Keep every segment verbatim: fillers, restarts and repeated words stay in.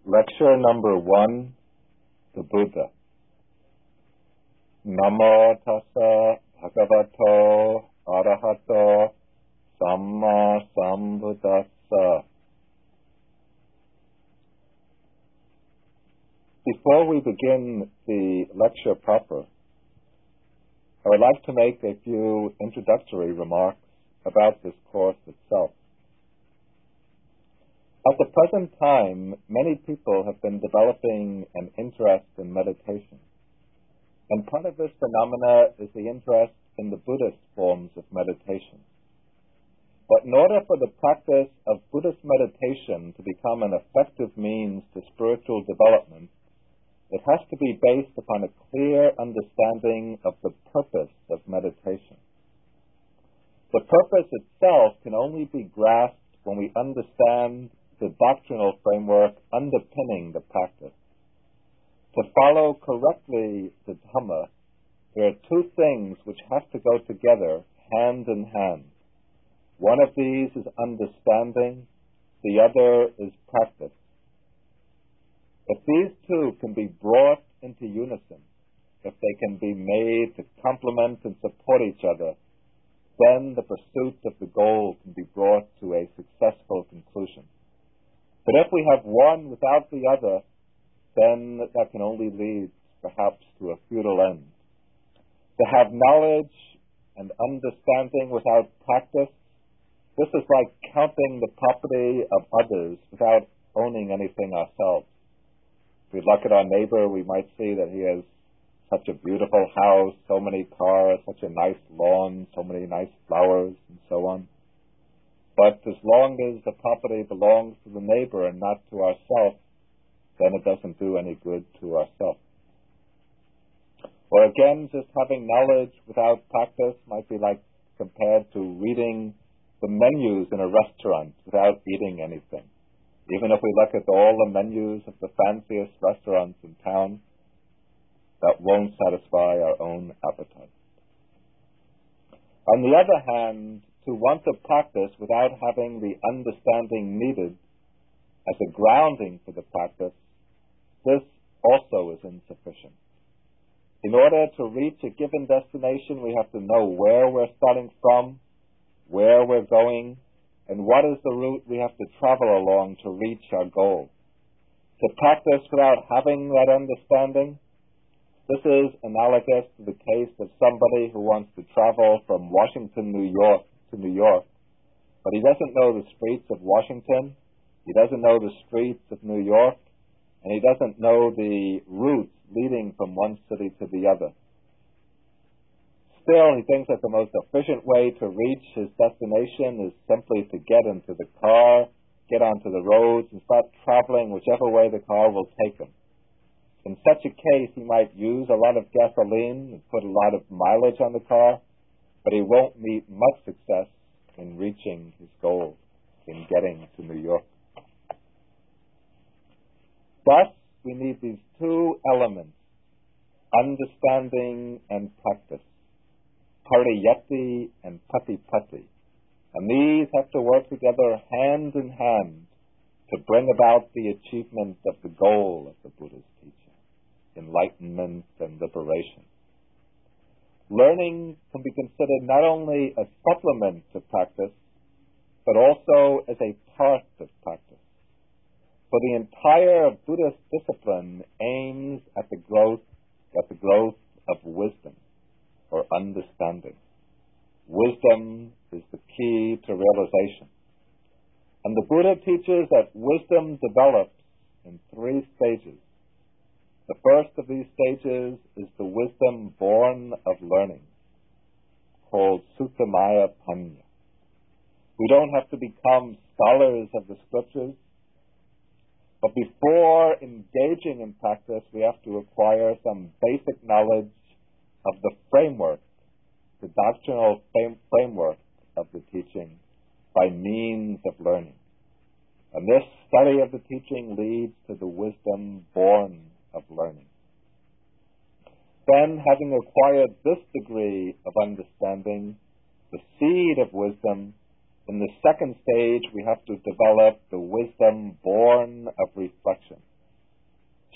Lecture number one, the Buddha. Namo tassa bhagavato arahato samma sambuddhassa. Before we begin the lecture proper, I would like to make a few introductory remarks about this course itself. At the present time, many people have been developing an interest in meditation. And part of this phenomena is the interest in the Buddhist forms of meditation. But in order for the practice of Buddhist meditation to become an effective means to spiritual development, it has to be based upon a clear understanding of the purpose of meditation. The purpose itself can only be grasped when we understand the doctrinal framework underpinning the practice. To follow correctly the Dhamma, there are two things which have to go together hand in hand. One of these is understanding, the other is practice. If these two can be brought into unison, if they can be made to complement and support each other, then the pursuit of the goal can be brought to a successful conclusion. But if we have one without the other, then that can only lead, perhaps, to a futile end. To have knowledge and understanding without practice, this is like counting the property of others without owning anything ourselves. If we look at our neighbor, we might see that he has such a beautiful house, so many cars, such a nice lawn, so many nice flowers, and so on. But as long as the property belongs to the neighbor and not to ourselves, then it doesn't do any good to ourselves. Or again, just having knowledge without practice might be like compared to reading the menus in a restaurant without eating anything. Even if we look at all the menus of the fanciest restaurants in town, that won't satisfy our own appetite. On the other hand, to want to practice without having the understanding needed as a grounding for the practice, this also is insufficient. In order to reach a given destination, we have to know where we're starting from, where we're going, and what is the route we have to travel along to reach our goal. To practice without having that understanding, this is analogous to the case of somebody who wants to travel from Washington, New York to New York, but he doesn't know the streets of Washington, he doesn't know the streets of New York, and he doesn't know the routes leading from one city to the other. Still, he thinks that the most efficient way to reach his destination is simply to get into the car, get onto the roads, and start traveling whichever way the car will take him. In such a case, he might use a lot of gasoline and put a lot of mileage on the car, but he won't meet much success in reaching his goal, in getting to New York. Thus, we need these two elements, understanding and practice, pariyatti and patipatti. And these have to work together hand in hand to bring about the achievement of the goal of the Buddha's teaching, enlightenment and liberation. Learning can be considered not only a supplement to practice, but also as a part of practice. For the entire Buddhist discipline aims at the growth, at the growth of wisdom or understanding. Wisdom is the key to realization. And the Buddha teaches that wisdom develops in three stages. The first of these stages is the wisdom born of learning, called Suttamaya Panya. We don't have to become scholars of the scriptures, but before engaging in practice, we have to acquire some basic knowledge of the framework, the doctrinal framework of the teaching by means of learning. And this study of the teaching leads to the wisdom born of learning. Then, having acquired this degree of understanding, the seed of wisdom, in the second stage we have to develop the wisdom born of reflection,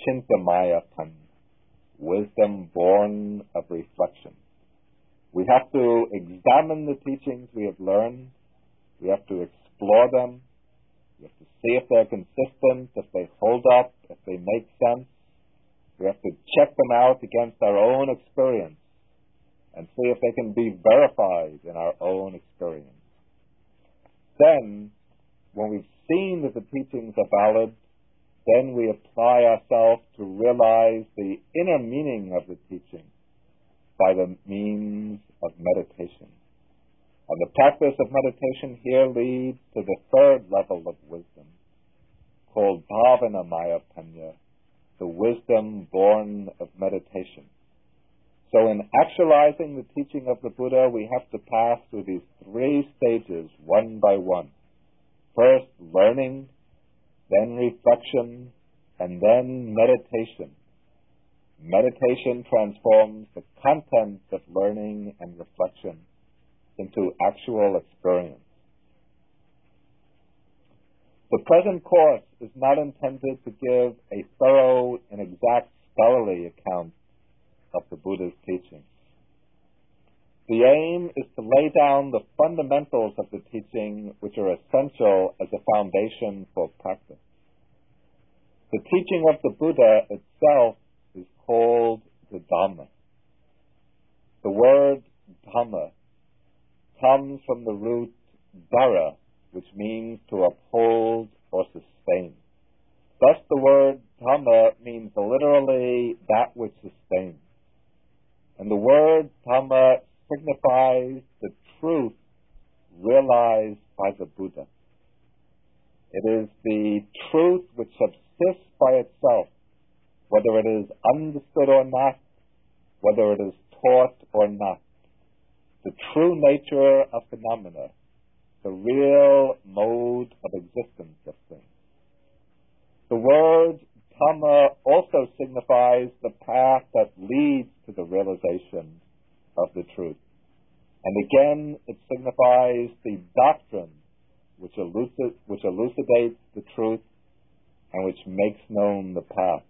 Chintamaya Pan, wisdom born of reflection. We have to examine the teachings we have learned. We have to explore them. We have to see if they're consistent, if they hold up, if they make sense. We have to check them out against our own experience and see if they can be verified in our own experience. Then, when we've seen that the teachings are valid, then we apply ourselves to realize the inner meaning of the teaching by the means of meditation. And the practice of meditation here leads to the third level of wisdom, called Bhavana Maya Panya, the wisdom born of meditation. So in actualizing the teaching of the Buddha, we have to pass through these three stages, one by one. First, learning, then reflection, and then meditation. Meditation transforms the content of learning and reflection into actual experience. The present course is not intended to give a thorough and exact scholarly account of the Buddha's teachings. The aim is to lay down the fundamentals of the teaching which are essential as a foundation for practice. The teaching of the Buddha itself is called the Dhamma. The word Dhamma comes from the root dhara, which means to uphold or sustain. Thus the word Dhamma means literally that which sustains. And the word Dhamma signifies the truth realized by the Buddha. It is the truth which subsists by itself, whether it is understood or not, whether it is taught or not. The true nature of phenomena, the real mode of existence of things. The word Dhamma also signifies the path that leads to the realization of the truth. And again, it signifies the doctrine which, elucid, which elucidates the truth and which makes known the path.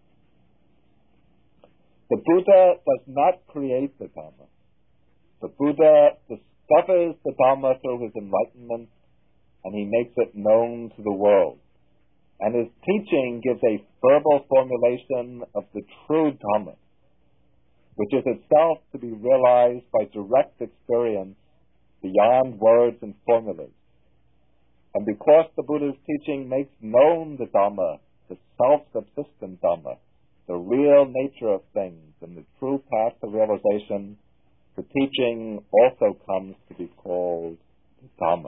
The Buddha does not create the Dhamma. The Buddha discovers the Dhamma through his enlightenment, and he makes it known to the world. And his teaching gives a verbal formulation of the true Dhamma, which is itself to be realized by direct experience beyond words and formulas. And because the Buddha's teaching makes known the Dhamma, the self-subsistent Dhamma, the real nature of things and the true path to realization, the teaching also comes to be called the Dhamma.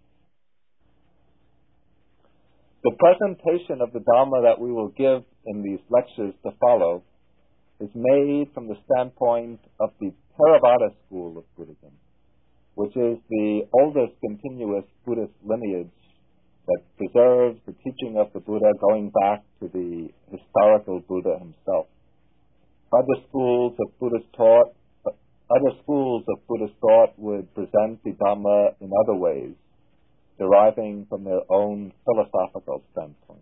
The presentation of the Dhamma that we will give in these lectures to follow is made from the standpoint of the Theravada school of Buddhism, which is the oldest continuous Buddhist lineage that preserves the teaching of the Buddha going back to the historical Buddha himself. Other schools of Buddhist thought, other schools of Buddhist thought would present the Dhamma in other ways, deriving from their own philosophical standpoint.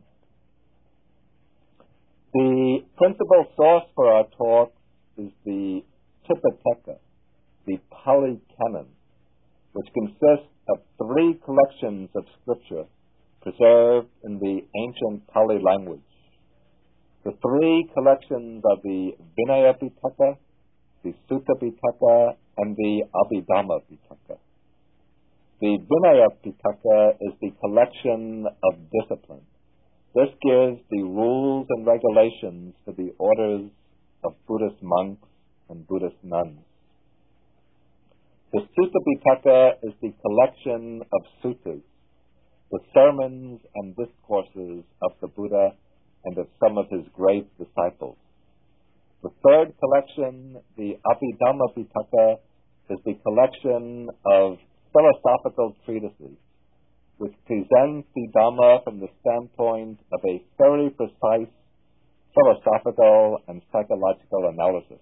The principal source for our talk is the Tipitaka, the Pali Canon, which consists of three collections of scripture preserved in the ancient Pali language. The three collections are the Vinaya Pitaka, the Sutta Pitaka, and the Abhidhamma Pitaka. The Vinaya Pitaka is the collection of discipline. This gives the rules and regulations for the orders of Buddhist monks and Buddhist nuns. The Sutta Pitaka is the collection of suttas, the sermons and discourses of the Buddha and of some of his great disciples. The third collection, the Abhidhamma Pitaka, is the collection of philosophical treatises, which presents the Dhamma from the standpoint of a very precise philosophical and psychological analysis.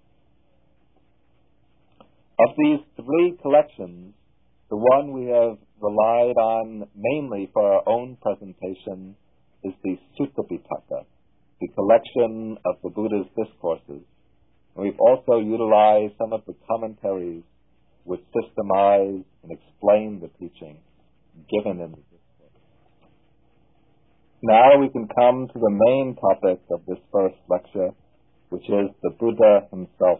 Of these three collections, the one we have relied on mainly for our own presentation is the Sutta Pitaka, the selection of the Buddha's discourses. And we've also utilized some of the commentaries which systemize and explain the teaching given in the discourse. Now we can come to the main topic of this first lecture, which is the Buddha himself.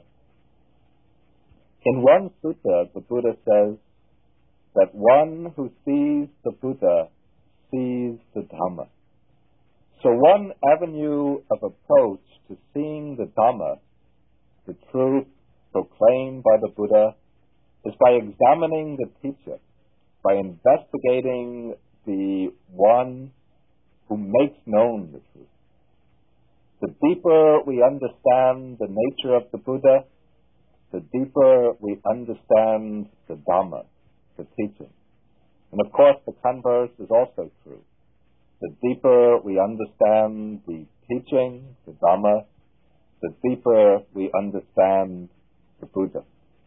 In one sutta, the Buddha says that one who sees the Buddha sees the Dhamma. So one avenue of approach to seeing the Dhamma, the truth proclaimed by the Buddha, is by examining the teacher, by investigating the one who makes known the truth. The deeper we understand the nature of the Buddha, the deeper we understand the Dhamma, the teaching. And of course, the converse is also true. The deeper we understand the teaching, the Dhamma, the deeper we understand the Buddha.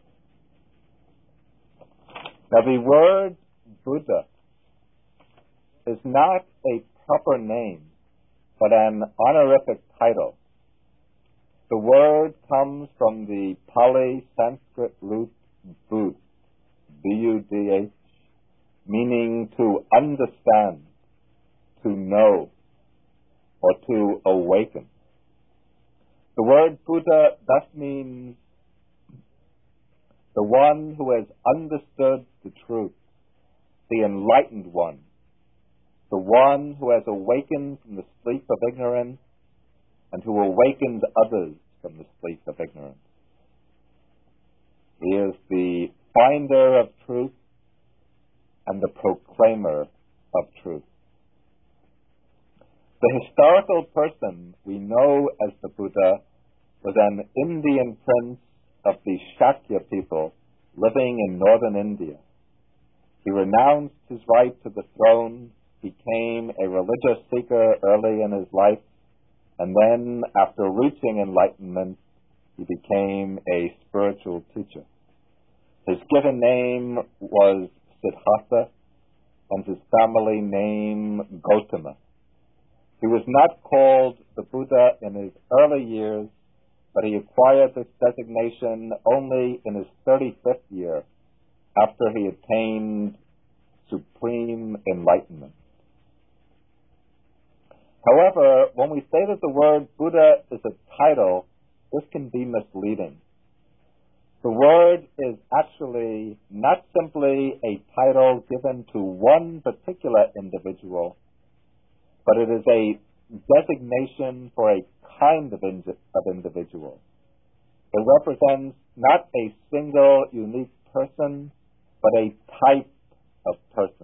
Now, the word Buddha is not a proper name, but an honorific title. The word comes from the Pali Sanskrit root Bud, B U D H, meaning to understand, to know, or to awaken. The word Buddha thus means the one who has understood the truth, the enlightened one, the one who has awakened from the sleep of ignorance and who awakened others from the sleep of ignorance. He is the finder of truth and the proclaimer of truth. The historical person we know as the Buddha was an Indian prince of the Shakya people living in northern India. He renounced his right to the throne, became a religious seeker early in his life, and then, after reaching enlightenment, he became a spiritual teacher. His given name was Siddhartha, and his family name Gautama. He was not called the Buddha in his early years, but he acquired this designation only in his thirty-fifth year, after he attained supreme enlightenment. However, when we say that the word Buddha is a title, this can be misleading. The word is actually not simply a title given to one particular individual, but it is a designation for a kind of, indi- of individual. It represents not a single unique person, but a type of person.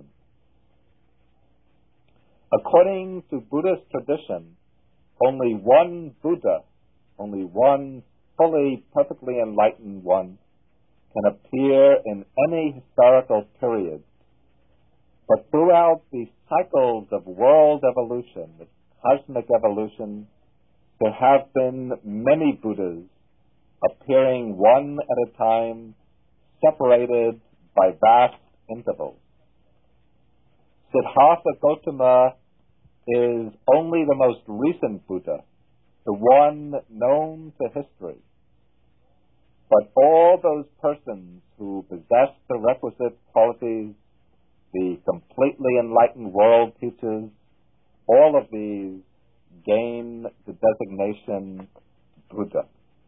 According to Buddhist tradition, only one Buddha, only one fully, perfectly enlightened one, can appear in any historical period. But throughout the cycles of world evolution, the cosmic evolution, there have been many Buddhas appearing one at a time, separated by vast intervals. Siddhartha Gautama is only the most recent Buddha, the one known to history. But all those persons who possess the requisite qualities, the completely enlightened world teachers, all of these gain the designation Buddha.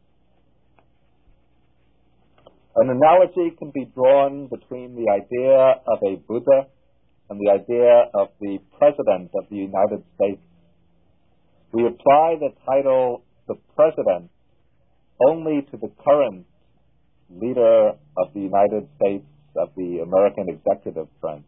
An analogy can be drawn between the idea of a Buddha and the idea of the President of the United States. We apply the title the President only to the current leader of the United States, of the American executive branch.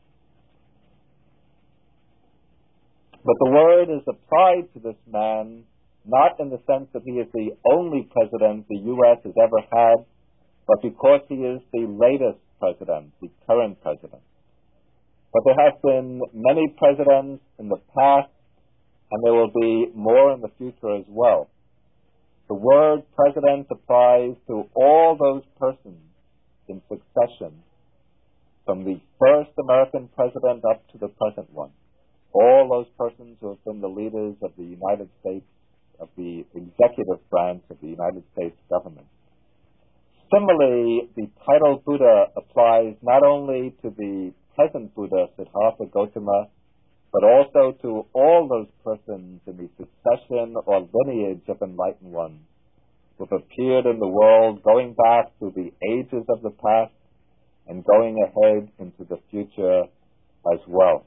But the word is applied to this man not in the sense that he is the only president the U S has ever had, but because he is the latest president, the current president. But there have been many presidents in the past, and there will be more in the future as well. The word president applies to all those persons in succession, from the first American president up to the present one. All those persons who have been the leaders of the United States of the executive branch of the United States government. Similarly, the title Buddha applies not only to the present Buddha, Siddhartha Gautama, but also to all those persons in the succession or lineage of enlightened ones who have appeared in the world going back to the ages of the past and going ahead into the future as well.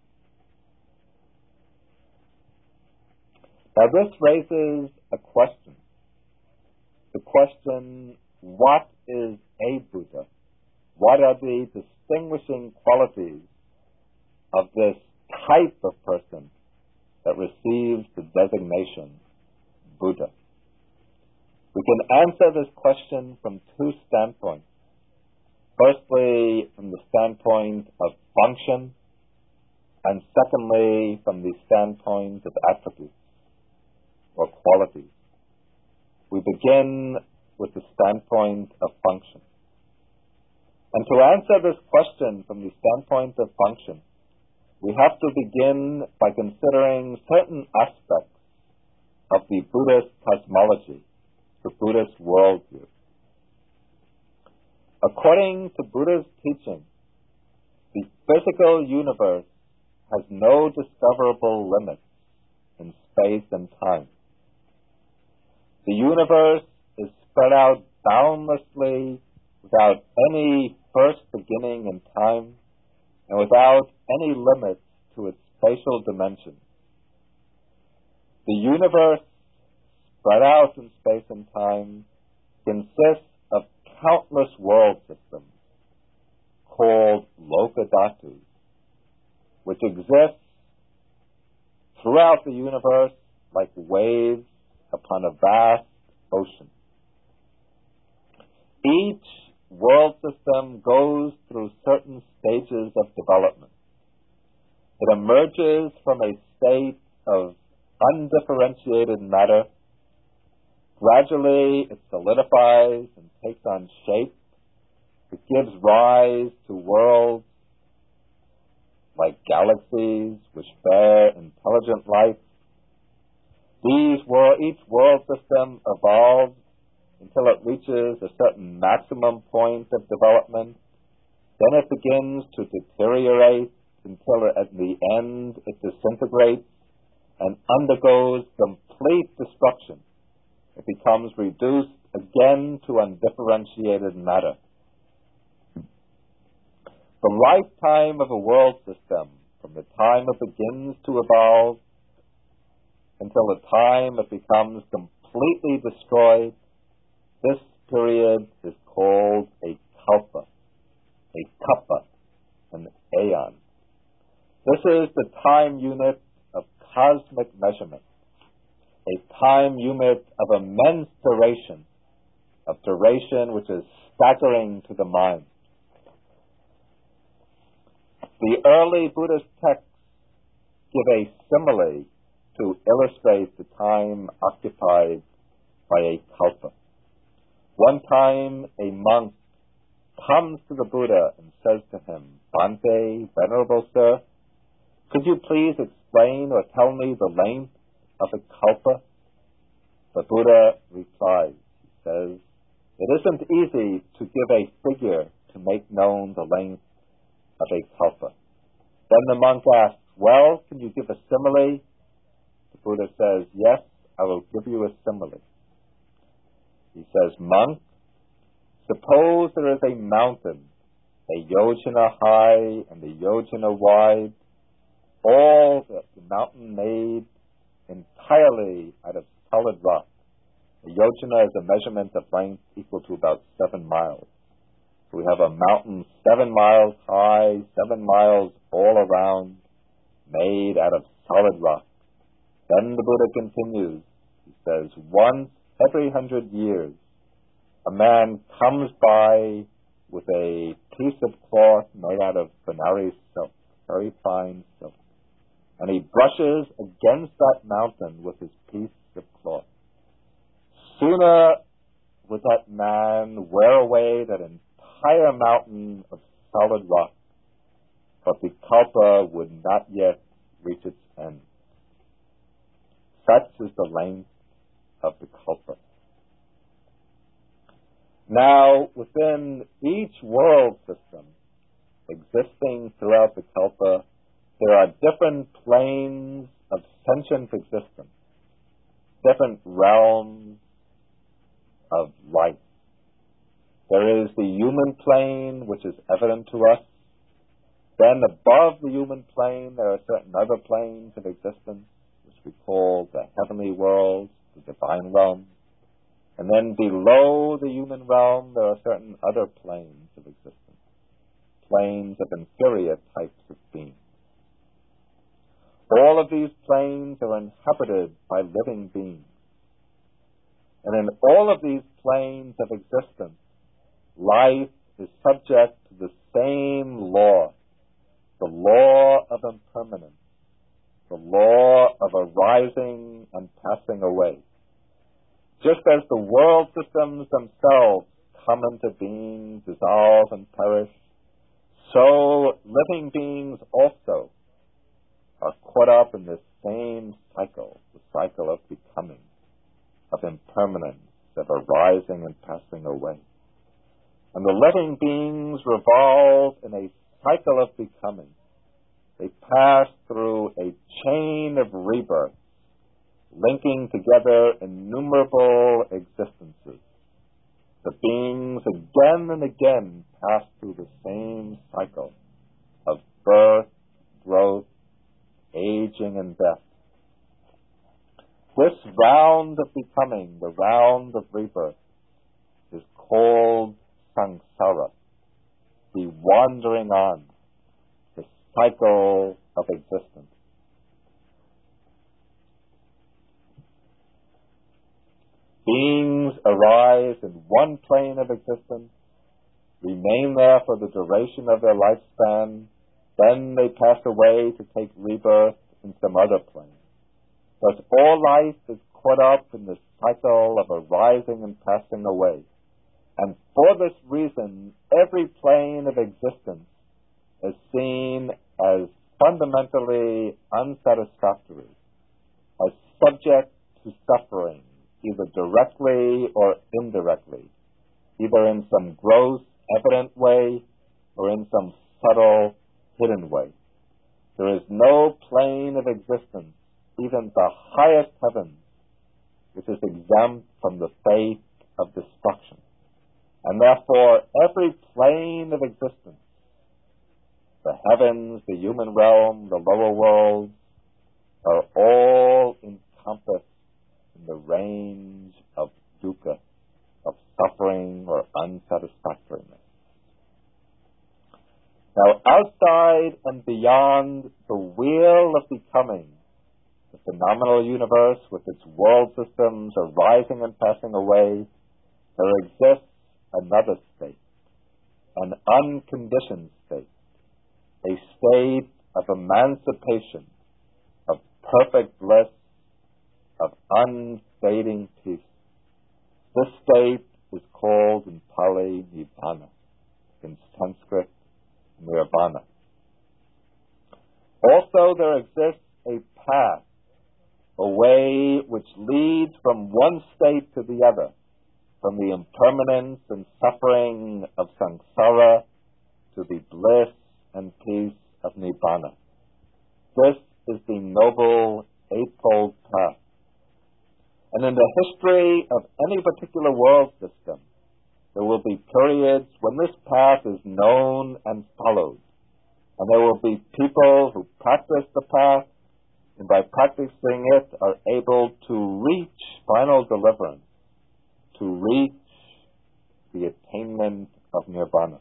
Now this raises a question. The question, what is a Buddha? What are the distinguishing qualities of this type of person that receives the designation Buddha? We can answer this question from two standpoints. Firstly, from the standpoint of function, and secondly, from the standpoint of attributes or qualities. We begin with the standpoint of function. And to answer this question from the standpoint of function, we have to begin by considering certain aspects of the Buddhist cosmology, the Buddhist worldview. According to Buddha's teaching, the physical universe has no discoverable limits in space and time. The universe is spread out boundlessly without any first beginning in time and without any limits to its spatial dimensions. The universe, spread out in space and time, consists of countless world systems called Lokadhatus, which exist throughout the universe like waves upon a vast ocean. Each world system goes through certain stages of development. It emerges from a state of undifferentiated matter. Gradually, it solidifies and takes on shape. It gives rise to worlds like galaxies which bear intelligent life. These wor- each world system evolves until it reaches a certain maximum point of development. Then it begins to deteriorate until at the end it disintegrates and undergoes complete destruction. It becomes reduced again to undifferentiated matter. The lifetime of a world system, from the time it begins to evolve until the time it becomes completely destroyed, this period is called a kalpa, a kappa, an aeon. This is the time unit of cosmic measurement, a time unit of immense duration, of duration which is staggering to the mind. The early Buddhist texts give a simile to illustrate the time occupied by a kalpa. One time a monk comes to the Buddha and says to him, "Bhante, Venerable Sir, could you please explain or tell me the length of a kalpa?" The Buddha replies, he says, "It isn't easy to give a figure to make known the length of a kalpa." Then the monk asks, "Well, can you give a simile?" The Buddha says, "Yes, I will give you a simile." He says, "Monk, suppose there is a mountain, a yojana high and a yojana wide, all the, the mountain made entirely out of solid rock. A yojana is a measurement of length equal to about seven miles. So we have a mountain seven miles high, seven miles all around, made out of solid rock." Then the Buddha continues. He says, "Once every hundred years, a man comes by with a piece of cloth made out of Benares silk, very fine silk, and he brushes against that mountain with his piece of cloth. Sooner would that man wear away that entire mountain of solid rock, but the kalpa would not yet reach its end." Such is the length of the Kalpa. Now, within each world system existing throughout the Kalpa, there are different planes of sentient existence, different realms of life. There is the human plane, which is evident to us. Then above the human plane, there are certain other planes of existence, which we call the heavenly worlds, the divine realm. And then below the human realm, there are certain other planes of existence, planes of inferior types of beings. All of these planes are inhabited by living beings. And in all of these planes of existence, life is subject to the same law, the law of impermanence, the law of arising and passing away. Just as the world systems themselves come into being, dissolve, and perish, so living beings also are caught up in this same cycle, the cycle of becoming, of impermanence, of arising and passing away. And the living beings revolve in a cycle of becoming. They pass through a chain of rebirth, linking together innumerable existences. The beings again and again pass through the same cycle of birth, growth, aging, and death. This round of becoming, the round of rebirth, is called samsara, the wandering on, the cycle of existence. Beings arise in one plane of existence, remain there for the duration of their lifespan, then they pass away to take rebirth in some other plane. Thus all life is caught up in the cycle of arising and passing away. And for this reason, every plane of existence is seen as fundamentally unsatisfactory, as subject to suffering, either directly or indirectly, either in some gross, evident way or in some subtle, hidden way. There is no plane of existence, even the highest heavens, which is exempt from the fate of destruction. And therefore, every plane of existence, the heavens, the human realm, the lower worlds, are all encompassed in the range of dukkha, of suffering or unsatisfactoriness. Now, outside and beyond the wheel of becoming, the phenomenal universe with its world systems arising and passing away, there exists another state, an unconditioned state, a state of emancipation, of perfect bliss, of unfading peace. This state is called in Pali Nibbana, in Sanskrit Nirvana. Also, there exists a path, a way which leads from one state to the other, from the impermanence and suffering of samsara to the bliss and peace of Nibbana. This is the Noble Eightfold Path. And in the history of any particular world system, there will be periods when this path is known and followed. And there will be people who practice the path, and by practicing it are able to reach final deliverance, to reach the attainment of Nirvana.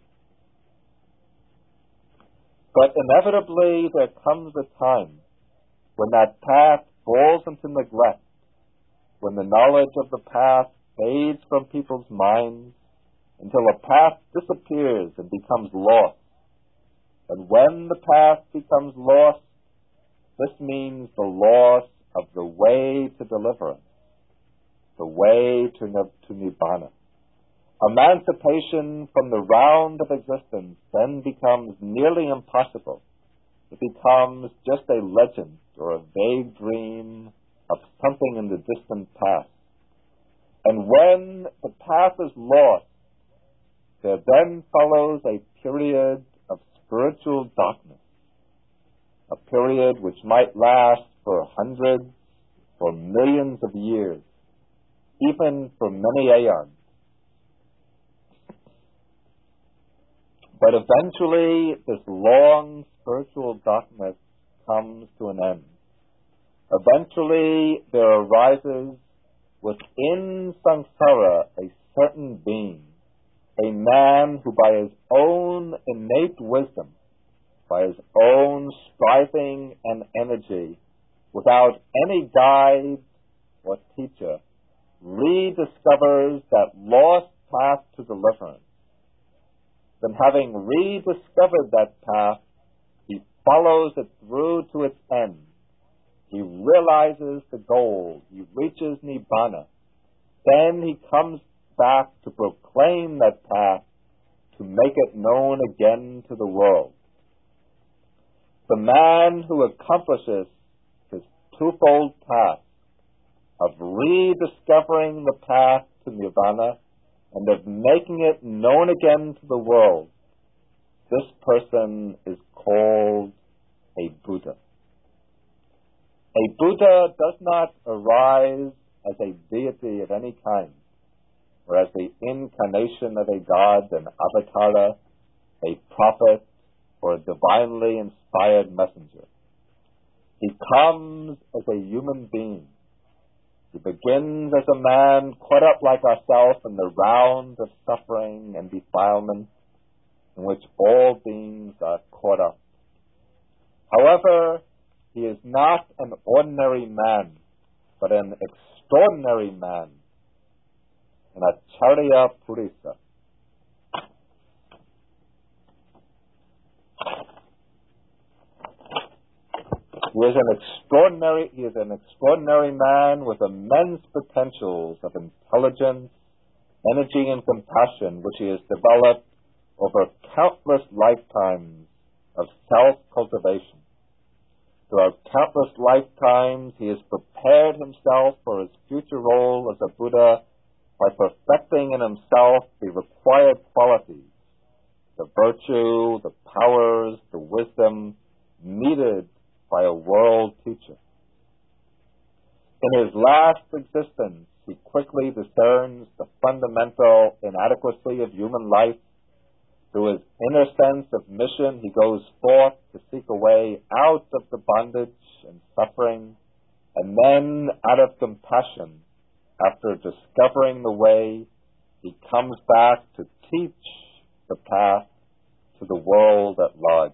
But inevitably there comes a time when that path falls into neglect, when the knowledge of the path fades from people's minds until a path disappears and becomes lost. And when the path becomes lost, this means the loss of the way to deliverance, the way to, to Nibbana. Emancipation from the round of existence then becomes nearly impossible. It becomes just a legend or a vague dream of something in the distant past, And when the path is lost, there then follows a period of spiritual darkness, a period which might last for hundreds or millions of years, even for many aeons. But eventually, this long spiritual darkness comes to an end. Eventually, there arises within samsara a certain being, a man who by his own innate wisdom, by his own striving and energy, without any guide or teacher, rediscovers that lost path to deliverance. Then having rediscovered that path, he follows it through to its end. He realizes the goal. He reaches Nibbana. Then he comes back to proclaim that path, to make it known again to the world. The man who accomplishes his twofold task of rediscovering the path to Nibbana and of making it known again to the world, this person is called a Buddha. A Buddha does not arise as a deity of any kind, or as the incarnation of a god, an avatara, a prophet, or a divinely inspired messenger. He comes as a human being. He begins as a man caught up like ourselves in the round of suffering and defilement in which all beings are caught up. However, he is not an ordinary man, but an extraordinary man, an Acharya Purisa. He is an extraordinary, he is an extraordinary man with immense potentials of intelligence, energy, and compassion, which he has developed over countless lifetimes of self-cultivation. Throughout countless lifetimes, he has prepared himself for his future role as a Buddha by perfecting in himself the required qualities, the virtue, the powers, the wisdom needed by a world teacher. In his last existence, he quickly discerns the fundamental inadequacy of human life. Through his inner sense of mission, he goes forth to seek a way out of the bondage and suffering, and then, out of compassion, after discovering the way, he comes back to teach the path to the world at large.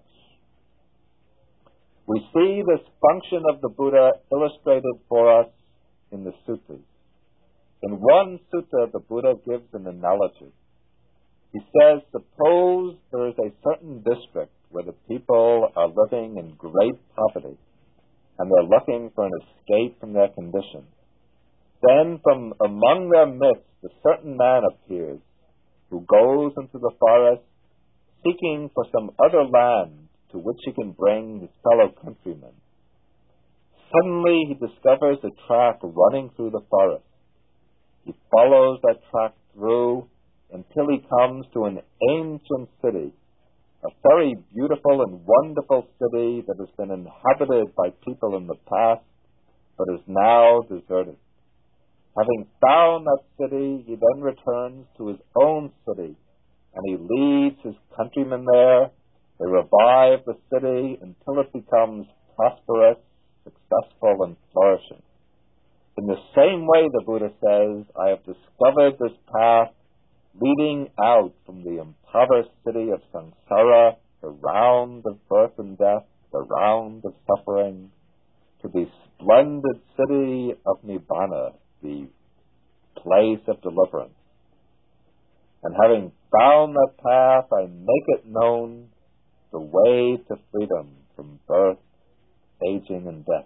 We see this function of the Buddha illustrated for us in the suttas. In one sutta, the Buddha gives an analogy. He says, suppose there is a certain district where the people are living in great poverty and they're looking for an escape from their condition. Then from among their midst a certain man appears who goes into the forest seeking for some other land to which he can bring his fellow countrymen. Suddenly he discovers a track running through the forest. He follows that track through until he comes to an ancient city, a very beautiful and wonderful city that has been inhabited by people in the past, but is now deserted. Having found that city, he then returns to his own city, and he leads his countrymen there. They revive the city until it becomes prosperous, successful, and flourishing. In the same way, the Buddha says, I have discovered this path leading out from the impoverished city of samsara, the round of birth and death, the round of suffering, to the splendid city of Nibbana, the place of deliverance. And having found that path, I make it known, the way to freedom from birth, aging, and death.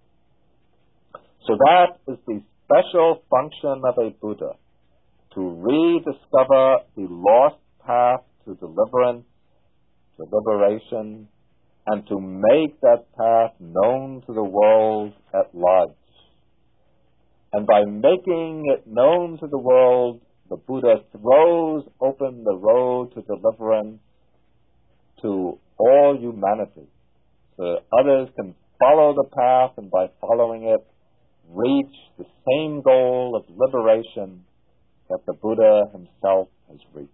So that is the special function of a Buddha, to rediscover the lost path to deliverance, to liberation, and to make that path known to the world at large. And by making it known to the world, the Buddha throws open the road to deliverance to all humanity, so that others can follow the path, and by following it, reach the same goal of liberation that the Buddha himself has reached.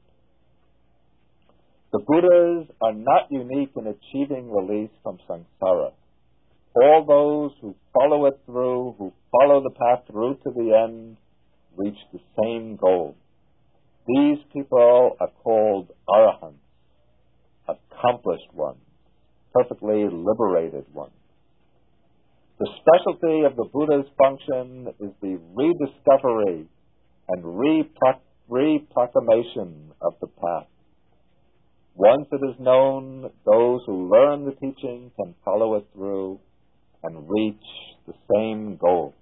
The Buddhas are not unique in achieving release from samsara. All those who follow it through, who follow the path through to the end, reach the same goal. These people are called arahants, accomplished ones, perfectly liberated ones. The specialty of the Buddha's function is the rediscovery and reproc- reproclamation of the path. Once it is known, those who learn the teaching can follow it through and reach the same goal.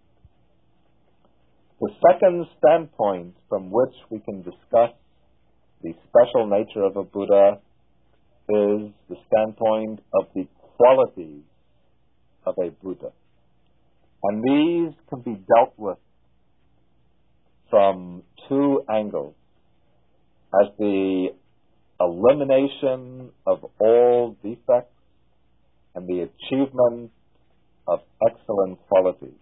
The second standpoint from which we can discuss the special nature of a Buddha is the standpoint of the qualities of a Buddha. And these can be dealt with from two angles: as the elimination of all defects and the achievement of excellent qualities.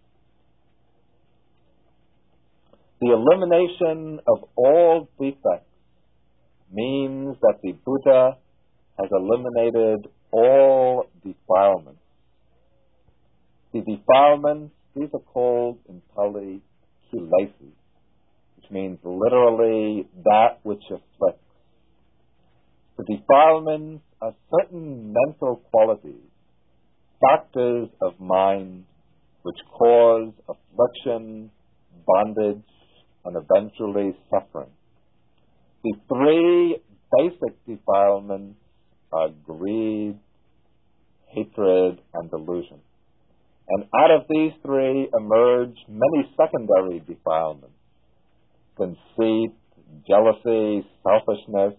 The elimination of all defects means that the Buddha has eliminated all defilements. The defilements, these are called in Pali kilesas, which means literally that which afflicts. The defilements are certain mental qualities, factors of mind, which cause affliction, bondage, and eventually suffering. The three basic defilements are greed, hatred, and delusion. And out of these three emerge many secondary defilements: conceit, jealousy, selfishness,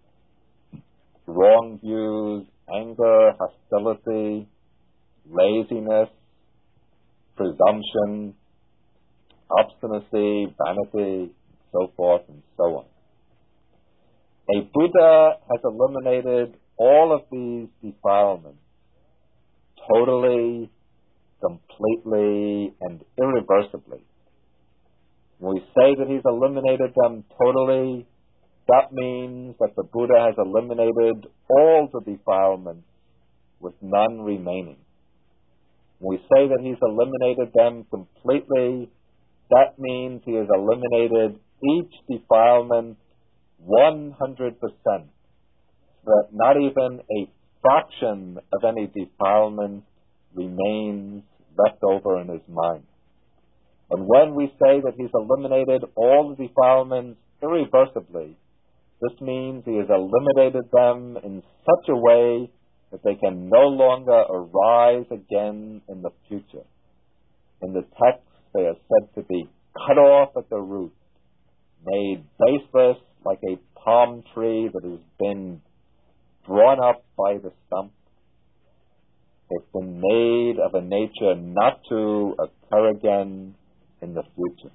wrong views, anger, hostility, laziness, presumption, obstinacy, vanity, so forth and so on. A Buddha has eliminated all of these defilements totally, completely, and irreversibly. When we say that he's eliminated them totally, that means that the Buddha has eliminated all the defilements with none remaining. When we say that he's eliminated them completely, that means he has eliminated each defilement one hundred percent, so that not even a fraction of any defilement remains left over in his mind. And when we say that he's eliminated all the defilements irreversibly, this means he has eliminated them in such a way that they can no longer arise again in the future. In the text, they are said to be cut off at the root, made baseless like a palm tree that has been drawn up by the stump. They've been made of a nature not to occur again in the future.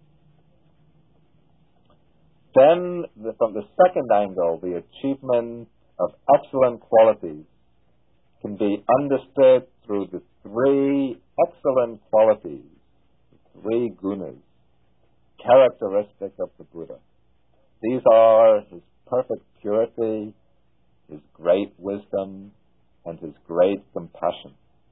Then, the, from the second angle, the achievement of excellent qualities can be understood through the three excellent qualities, the three gunas, characteristic of the Buddha. These are his perfect purity, his great wisdom, and his great compassion.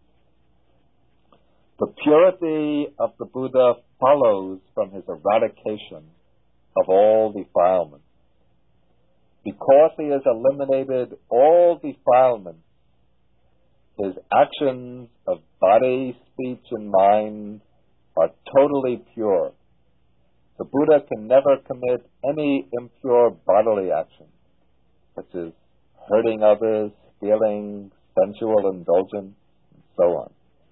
The purity of the Buddha follows from his eradication of all defilements. Because he has eliminated all defilements, his actions of body, speech, and mind are totally pure. The Buddha can never commit any impure bodily action, such as hurting others, stealing, sensual indulgence, and so on.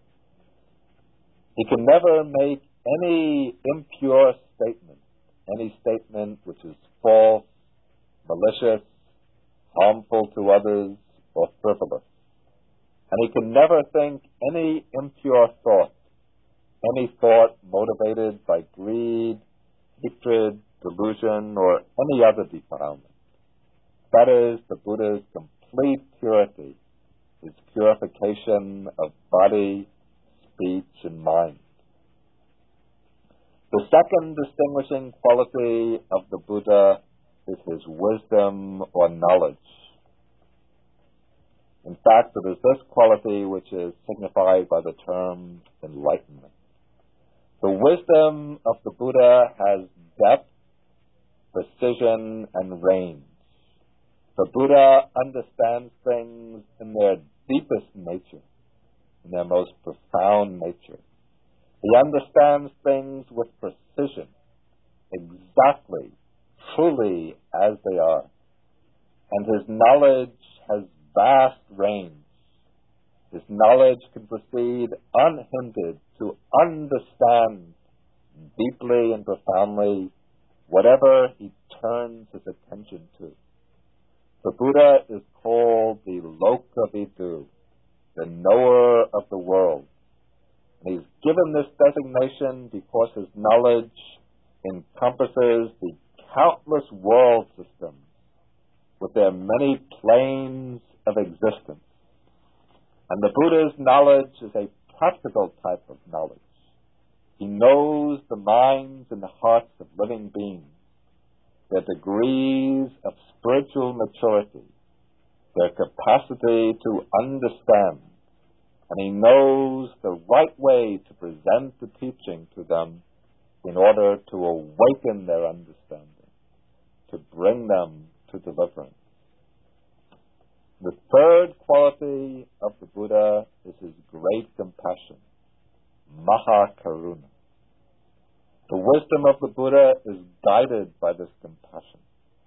He can never make any impure statement, any statement which is false, malicious, harmful to others, or frivolous. And he can never think any impure thought any thought motivated by greed, hatred, delusion, or any other defilement. That is the Buddha's complete purity, his purification of body, speech, and mind. The second distinguishing quality of the Buddha is his wisdom or knowledge. In fact, it is this quality which is signified by the term enlightenment. The wisdom of the Buddha has depth, precision, and range. The Buddha understands things in their deepest nature, in their most profound nature. He understands things with precision, exactly, truly as they are. And his knowledge has vast range. His knowledge can proceed unhindered to understand deeply and profoundly whatever he turns his attention to. The Buddha is called the Lokavidu, the knower of the world. And he's given this designation because his knowledge encompasses the countless world systems with their many planes of existence. And the Buddha's knowledge is a practical type of knowledge. He knows the minds and the hearts of living beings, their degrees of spiritual maturity, their capacity to understand, and he knows the right way to present the teaching to them in order to awaken their understanding, to bring them to deliverance. The third quality of the Buddha is his great compassion, Mahakaruna. The wisdom of the Buddha is guided by this compassion.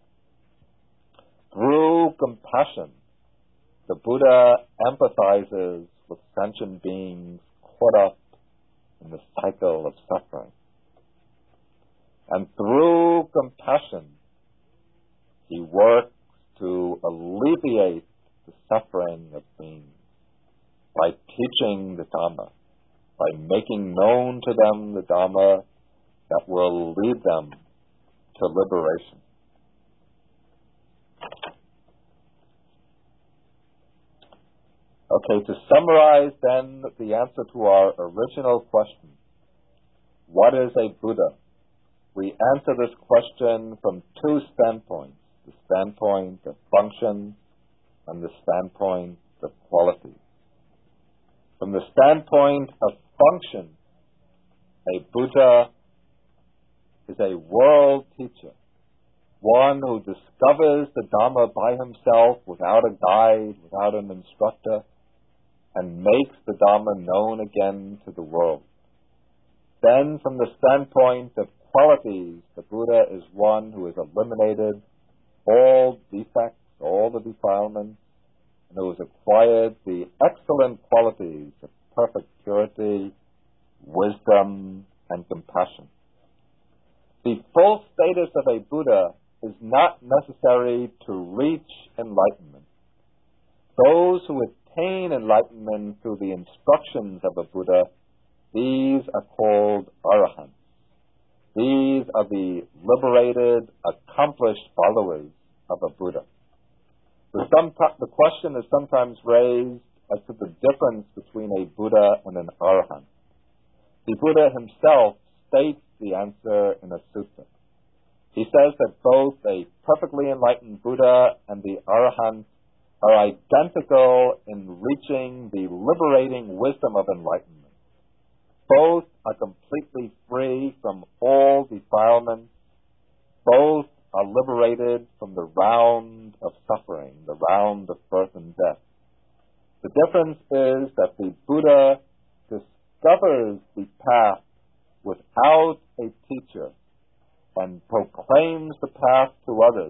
Through compassion, the Buddha empathizes with sentient beings caught up in the cycle of suffering. And through compassion, he works to alleviate the suffering of beings by teaching the Dhamma, by making known to them the Dhamma that will lead them to liberation. Okay, to summarize then the answer to our original question, what is a Buddha? We answer this question from two standpoints, the standpoint of function and the standpoint of quality. From the standpoint of function, a Buddha is a world teacher, one who discovers the Dhamma by himself without a guide, without an instructor, and makes the Dhamma known again to the world. Then, from the standpoint of qualities, the Buddha is one who has eliminated all defects, all the defilements, and who has acquired the excellent qualities of perfect purity, wisdom, and compassion. The full status of a Buddha is not necessary to reach enlightenment. Those who attain enlightenment through the instructions of a Buddha, these are called arahants. These are the liberated, accomplished followers of a Buddha. The, some, the question is sometimes raised as to the difference between a Buddha and an arahant. The Buddha himself states the answer in a sutta. He says that both a perfectly enlightened Buddha and the arahant are identical in reaching the liberating wisdom of enlightenment. Both are completely free from all defilements. Both are liberated from the round of suffering, the round of birth and death. The difference is that the Buddha discovers the path without a teacher and proclaims the path to others,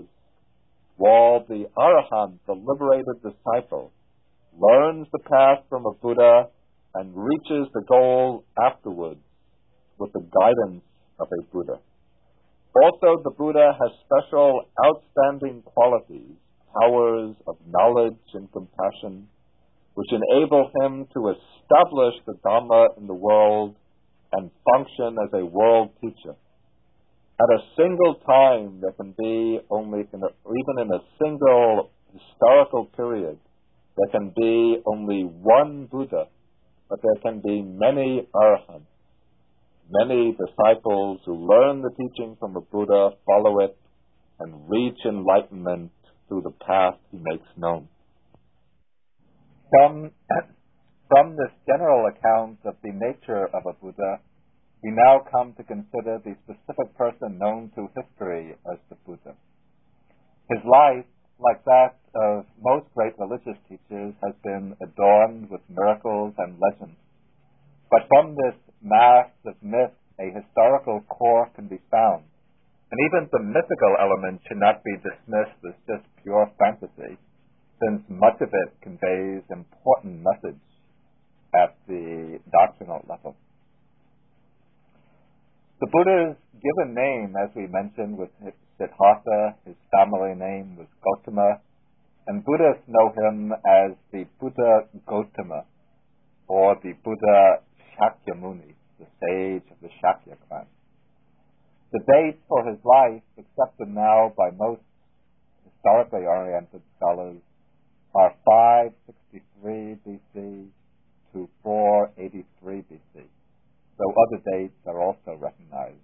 while the arahant, the liberated disciple, learns the path from a Buddha and reaches the goal afterwards with the guidance of a Buddha. Also, the Buddha has special outstanding qualities, powers of knowledge and compassion, which enable him to establish the Dhamma in the world and function as a world teacher. At a single time, there can be only, in a, even in a single historical period, there can be only one Buddha, but there can be many arahants, many disciples who learn the teaching from a Buddha, follow it, and reach enlightenment through the path he makes known. From, from this general account of the nature of a Buddha, we now come to consider the specific person known to history as the Buddha. His life, like that of most great religious teachers, has been adorned with miracles and legends. But from this mass of myth, a historical core can be found. And even the mythical element should not be dismissed as just pure fantasy, since much of it conveys important message at the doctrinal level. The Buddha's given name, as we mentioned, was Siddhartha. His family name was Gautama, and Buddhists know him as the Buddha Gautama, or the Buddha Shakyamuni, the sage of the Shakya clan. The dates for his life, accepted now by most historically oriented scholars, are five sixty-three B C to four eighty-three B C, though other dates are also recognized.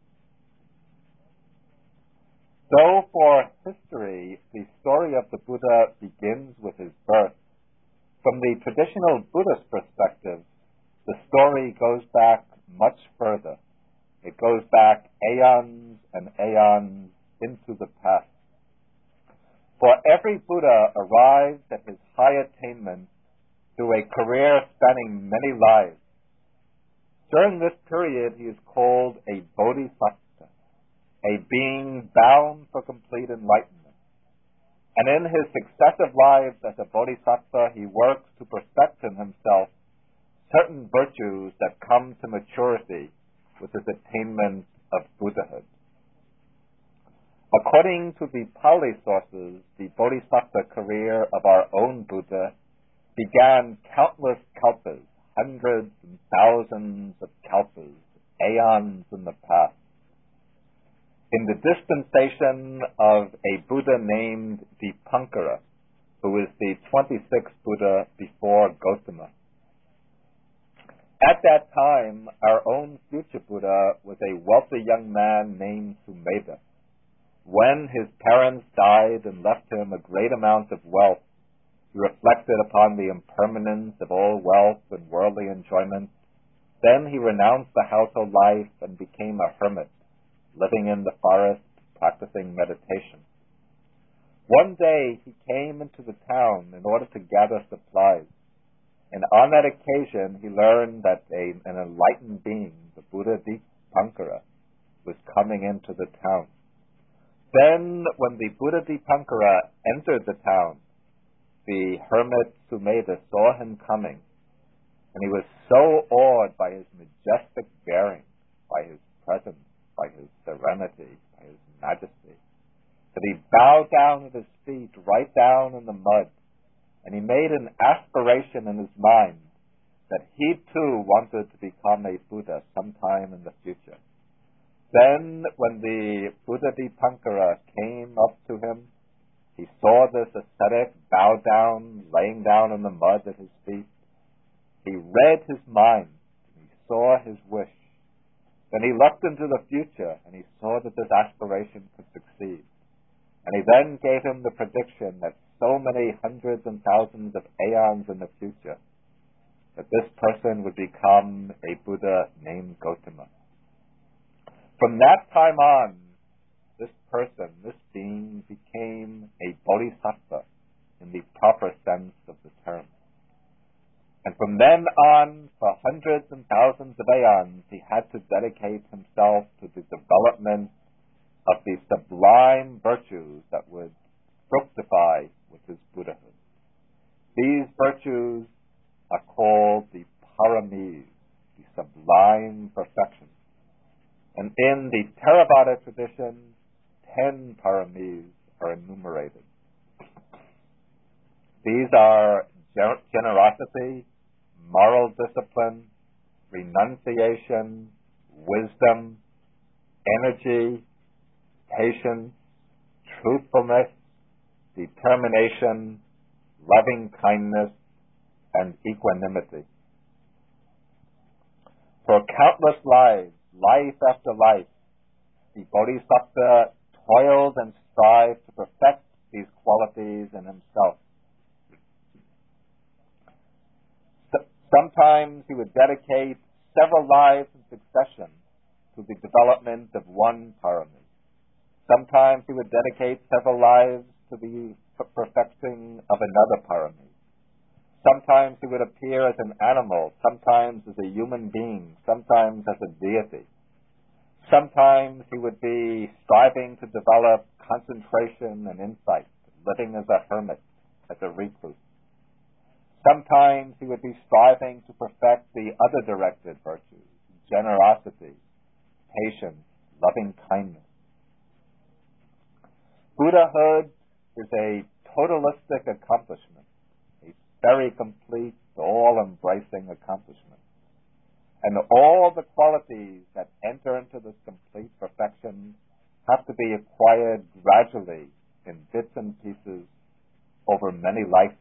Though for history the story of the Buddha begins with his birth, from the traditional Buddhist perspective, the story goes back much further. It goes back aeons and aeons into the past. For every Buddha arrives at his high attainment through a career spanning many lives. During this period, he is called a bodhisattva, a being bound for complete enlightenment. And in his successive lives as a bodhisattva, he works to perfect in himself certain virtues that come to maturity with his attainment of Buddhahood. According to the Pali sources, the bodhisattva career of our own Buddha began countless kalpas, hundreds and thousands of kalpas, aeons in the past. In the dispensation of a Buddha named Dipankara, who is the twenty-sixth Buddha before Gautama. At that time, our own future Buddha was a wealthy young man named Sumedha. When his parents died and left him a great amount of wealth, he reflected upon the impermanence of all wealth and worldly enjoyment. Then he renounced the household life and became a hermit, living in the forest, practicing meditation. One day he came into the town in order to gather supplies. And on that occasion, he learned that a, an enlightened being, the Buddha Dipankara, was coming into the town. Then, when the Buddha Dipankara entered the town, the hermit Sumedha saw him coming, and he was so awed by his majestic bearing, by his presence, by his serenity, by his majesty, that he bowed down at his feet, right down in the mud, and he made an aspiration in his mind that he too wanted to become a Buddha sometime in the future. Then, when the Buddha Dipankara came up to him, he saw this ascetic bow down, laying down in the mud at his feet. He read his mind, and he saw his wish. Then he looked into the future, and he saw that this aspiration could succeed. And he then gave him the prediction that so many hundreds and thousands of aeons in the future, that this person would become a Buddha named Gautama. From that time on, this person, this being, became a bodhisattva in the proper sense of the term. And from then on, for hundreds and thousands of aeons, he had to dedicate himself to the development of the sublime virtues that would fructify with his Buddhahood. These virtues are called the paramis, the sublime perfections. And in the Theravada tradition, ten paramis are enumerated. These are generosity, moral discipline, renunciation, wisdom, energy, patience, truthfulness, determination, loving kindness, and equanimity. For countless lives, life after life, the Bodhisattva toils and strives to perfect these qualities in himself. Sometimes he would dedicate several lives in succession to the development of one parami. Sometimes he would dedicate several lives to the perfecting of another parami. Sometimes he would appear as an animal, sometimes as a human being, sometimes as a deity. Sometimes he would be striving to develop concentration and insight, living as a hermit, as a recluse. Sometimes he would be striving to perfect the other directed virtues, generosity, patience, loving kindness. Buddhahood is a totalistic accomplishment, a very complete, all-embracing accomplishment. And all the qualities that enter into this complete perfection have to be acquired gradually in bits and pieces over many life